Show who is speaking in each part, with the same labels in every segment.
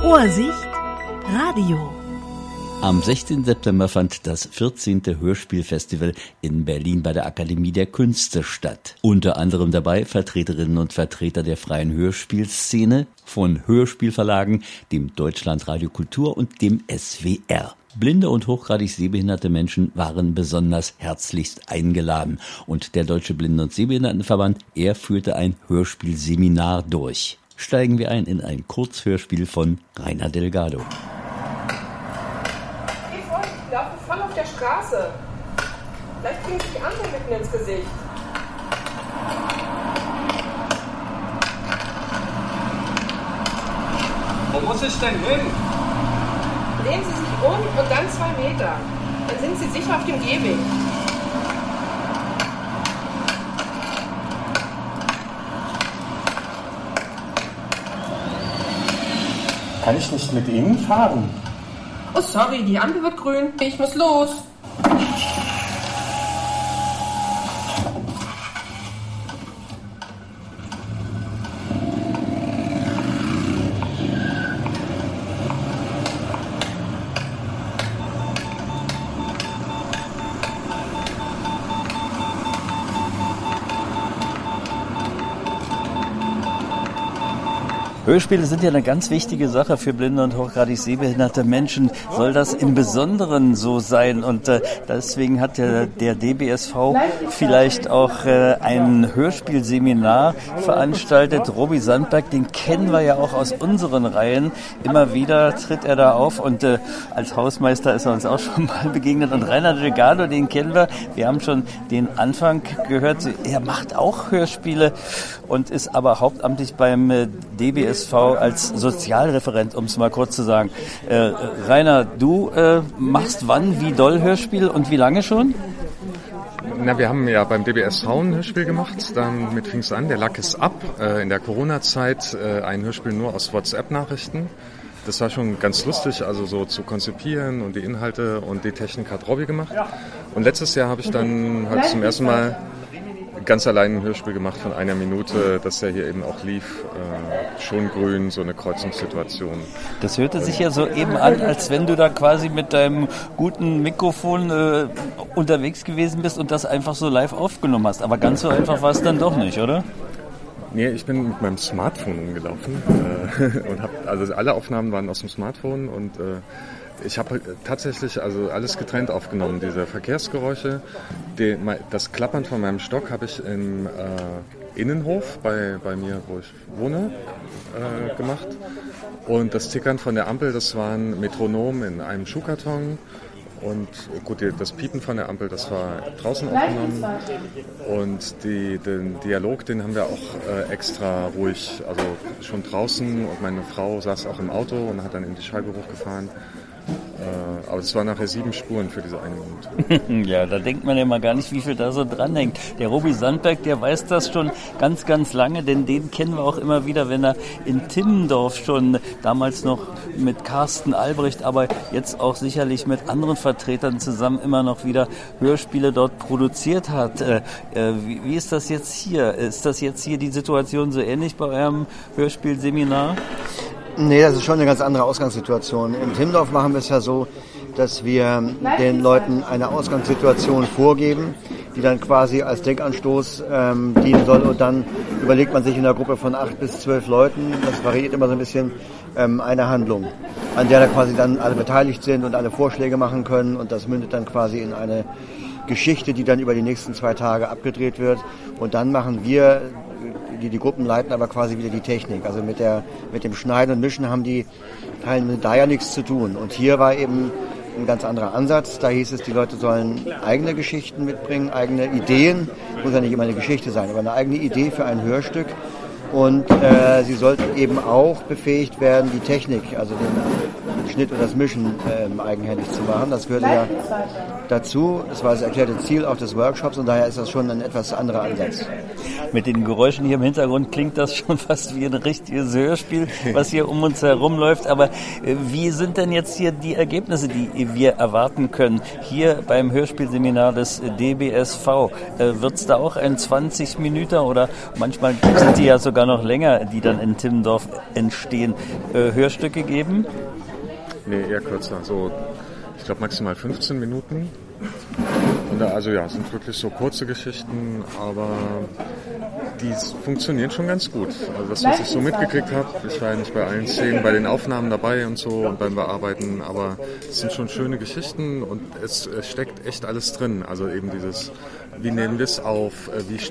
Speaker 1: Ohrsicht Radio.
Speaker 2: Am 16. September fand das 14. Hörspielfestival in Berlin bei der Akademie der Künste statt. Unter anderem dabei Vertreterinnen und Vertreter der freien Hörspielszene von Hörspielverlagen, dem Deutschlandradio Kultur und dem SWR. Blinde und hochgradig sehbehinderte Menschen waren besonders herzlichst eingeladen. Und der Deutsche Blinden- und Sehbehindertenverband, er führte ein Hörspielseminar durch. Steigen wir ein in ein Kurzhörspiel von Rainer Delgado.
Speaker 3: Ich laufe voll auf der Straße. Vielleicht kriege ich die Ampel mitten ins Gesicht.
Speaker 4: Wo muss ich denn hin?
Speaker 3: Drehen Sie sich um und dann 2 Meter. Dann sind Sie sicher auf dem Gehweg.
Speaker 4: Kann ich nicht mit Ihnen fahren?
Speaker 3: Oh, sorry, die Ampel wird grün. Ich muss los.
Speaker 2: Hörspiele sind ja eine ganz wichtige Sache für blinde und hochgradig sehbehinderte Menschen. Soll das im Besonderen so sein? Und deswegen hat der DBSV vielleicht auch ein Hörspielseminar veranstaltet. Robi Sandberg, den kennen wir ja auch aus unseren Reihen. Immer wieder tritt er da auf und als Hausmeister ist er uns auch schon mal begegnet. Und Rainer Delgado, den kennen wir. Wir haben schon den Anfang gehört. Er macht auch Hörspiele und ist aber hauptamtlich beim DBSV als Sozialreferent, um es mal kurz zu sagen. Rainer, du machst wann, wie doll Hörspiel und wie lange schon?
Speaker 5: Na, wir haben ja beim DBSV ein Hörspiel gemacht, damit fing es an, der Lack ist ab. In der Corona-Zeit ein Hörspiel nur aus WhatsApp-Nachrichten. Das war schon ganz lustig, also so zu konzipieren und die Inhalte und die Technik hat Robby gemacht. Und letztes Jahr habe ich dann halt zum ersten Mal ganz allein ein Hörspiel gemacht von 1 Minute, das ja hier eben auch lief, schon grün, so eine Kreuzungssituation.
Speaker 2: Das hörte sich ja so eben an, als wenn du da quasi mit deinem guten Mikrofon unterwegs gewesen bist und das einfach so live aufgenommen hast. Aber ganz so einfach war es dann doch nicht, oder?
Speaker 5: Nee, ich bin mit meinem Smartphone umgelaufen und also alle Aufnahmen waren aus dem Smartphone und ich habe tatsächlich also alles getrennt aufgenommen, diese Verkehrsgeräusche. Das Klappern von meinem Stock habe ich im Innenhof bei mir, wo ich wohne, gemacht. Und das Tickern von der Ampel, das war ein Metronom in einem Schuhkarton. Und gut, das Piepen von der Ampel, das war draußen aufgenommen. Und den Dialog, den haben wir auch extra ruhig, also schon draußen. Und meine Frau saß auch im Auto und hat dann in die Scheibe hochgefahren. Aber es waren nachher 7 Spuren für diese 1 Minute.
Speaker 2: Ja, da denkt man ja mal gar nicht, wie viel da so dranhängt. Der Robi Sandberg, der weiß das schon ganz, ganz lange, denn den kennen wir auch immer wieder, wenn er in Timmendorf schon damals noch mit Carsten Albrecht, aber jetzt auch sicherlich mit anderen Vertretern zusammen immer noch wieder Hörspiele dort produziert hat. Wie ist das jetzt hier? Ist das jetzt hier die Situation so ähnlich bei eurem Hörspielseminar?
Speaker 6: Nee, das ist schon eine ganz andere Ausgangssituation. In Timmendorf machen wir es ja so, dass wir den Leuten eine Ausgangssituation vorgeben, die dann quasi als Denkanstoß dienen soll. Und dann überlegt man sich in einer Gruppe von 8 bis 12 Leuten, das variiert immer so ein bisschen, eine Handlung, an der da quasi dann alle beteiligt sind und alle Vorschläge machen können. Und das mündet dann quasi in eine Geschichte, die dann über die nächsten 2 Tage abgedreht wird. Und dann machen wir, die Gruppen leiten, aber quasi wieder die Technik. Also mit dem Schneiden und Mischen haben die Teilnehmer da ja nichts zu tun. Und hier war eben ein ganz anderer Ansatz. Da hieß es, die Leute sollen eigene Geschichten mitbringen, eigene Ideen. Muss ja nicht immer eine Geschichte sein, aber eine eigene Idee für ein Hörstück. Und sie sollten eben auch befähigt werden, die Technik, also den Schnitt und das Mischen eigenhändig zu machen. Das gehörte ja dazu. Das war das erklärte Ziel auch des Workshops und daher ist das schon ein etwas anderer Ansatz.
Speaker 2: Mit den Geräuschen hier im Hintergrund klingt das schon fast wie ein richtiges Hörspiel, was hier um uns herum läuft. Aber wie sind denn jetzt hier die Ergebnisse, die wir erwarten können? Hier beim Hörspielseminar des DBSV, wird es da auch ein 20 Minuten oder manchmal sind die ja sogar noch länger, die dann in Timmendorf entstehen, Hörstücke geben?
Speaker 5: Nee, eher kürzer. So, ich glaube maximal 15 Minuten. Und also ja, sind wirklich so kurze Geschichten, aber die funktionieren schon ganz gut. Also das, was ich so mitgekriegt habe, ich war ja nicht bei allen Szenen, bei den Aufnahmen dabei und so und beim Bearbeiten, aber es sind schon schöne Geschichten und es steckt echt alles drin. Also eben dieses, wie nehmen wir es auf,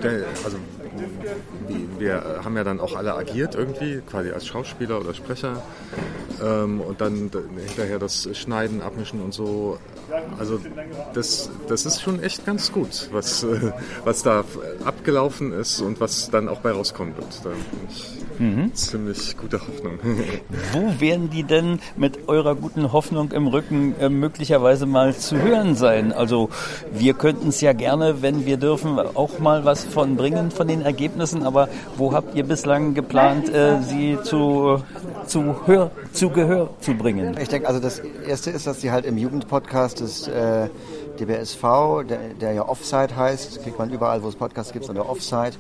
Speaker 5: wir haben ja dann auch alle agiert irgendwie, quasi als Schauspieler oder Sprecher und dann hinterher das Schneiden, Abmischen und so. Also das ist schon echt ganz gut, was da abgelaufen ist und was dann auch bei rauskommen wird. Da bin ich ziemlich gute Hoffnung.
Speaker 2: Wo werden die denn mit eurer guten Hoffnung im Rücken möglicherweise mal zu hören sein? Also wir könnten es ja gerne, wenn wir dürfen, auch mal was von bringen von den Ergebnissen, aber wo habt ihr bislang geplant, sie zu Gehör zu bringen?
Speaker 6: Ich denke, also das Erste ist, dass sie halt im Jugendpodcast des DBSV, der ja Offside heißt, kriegt man überall, wo es Podcasts gibt, unter Offside,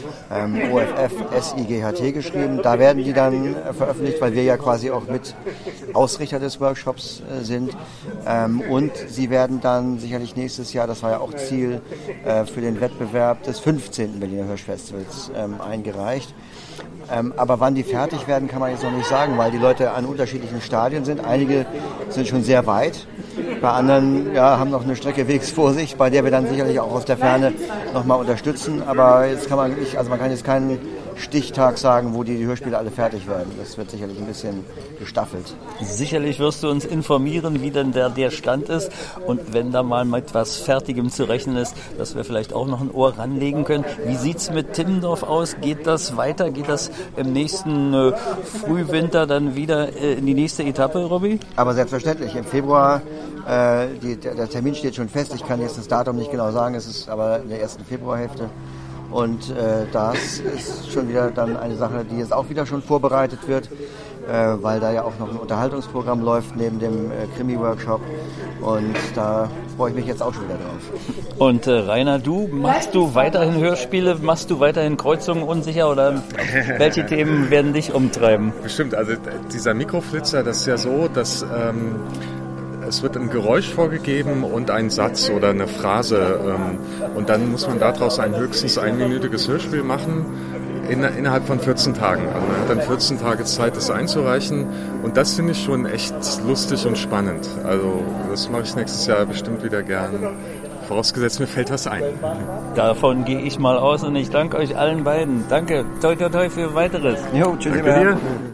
Speaker 6: OFF-SIGHT geschrieben. Da werden die dann veröffentlicht, weil wir ja quasi auch mit Ausrichter des Workshops sind. Und sie werden dann sicherlich nächstes Jahr, das war ja auch Ziel, für den Wettbewerb des 15. Berliner Hörspielfestivals eingereicht. Aber wann die fertig werden, kann man jetzt noch nicht sagen, weil die Leute an unterschiedlichen Stadien sind. Einige sind schon sehr weit, bei anderen haben noch eine Strecke Wegs vor sich, bei der wir dann sicherlich auch aus der Ferne nochmal unterstützen. Aber jetzt kann man nicht, also man kann jetzt keinen Stichtag sagen, wo die Hörspiele alle fertig werden. Das wird sicherlich ein bisschen gestaffelt.
Speaker 2: Sicherlich wirst du uns informieren, wie denn der Stand ist und wenn da mal mit was Fertigem zu rechnen ist, dass wir vielleicht auch noch ein Ohr ranlegen können. Wie sieht's mit Timmendorf aus? Geht das weiter? Geht das im nächsten Frühwinter dann wieder in die nächste Etappe, Robby?
Speaker 6: Aber selbstverständlich. Im Februar, der Termin steht schon fest. Ich kann jetzt das Datum nicht genau sagen, es ist aber in der ersten Februarhälfte. Und das ist schon wieder dann eine Sache, die jetzt auch wieder schon vorbereitet wird, weil da ja auch noch ein Unterhaltungsprogramm läuft neben dem Krimi-Workshop. Und da freue ich mich jetzt auch schon wieder drauf.
Speaker 2: Und Rainer, machst du weiterhin Hörspiele, machst du weiterhin Kreuzungen unsicher oder welche Themen werden dich umtreiben?
Speaker 5: Bestimmt, also dieser Mikroflitzer, das ist ja so, dass es wird ein Geräusch vorgegeben und ein Satz oder eine Phrase und dann muss man daraus ein höchstens einminütiges Hörspiel machen innerhalb von 14 Tagen. Also man hat dann 14 Tage Zeit, das einzureichen und das finde ich schon echt lustig und spannend. Also das mache ich nächstes Jahr bestimmt wieder gern. Vorausgesetzt, mir fällt was ein.
Speaker 2: Davon gehe ich mal aus und ich danke euch allen beiden. Danke, toi toi toi für weiteres.
Speaker 6: Jo, tschüss.
Speaker 5: Danke dir.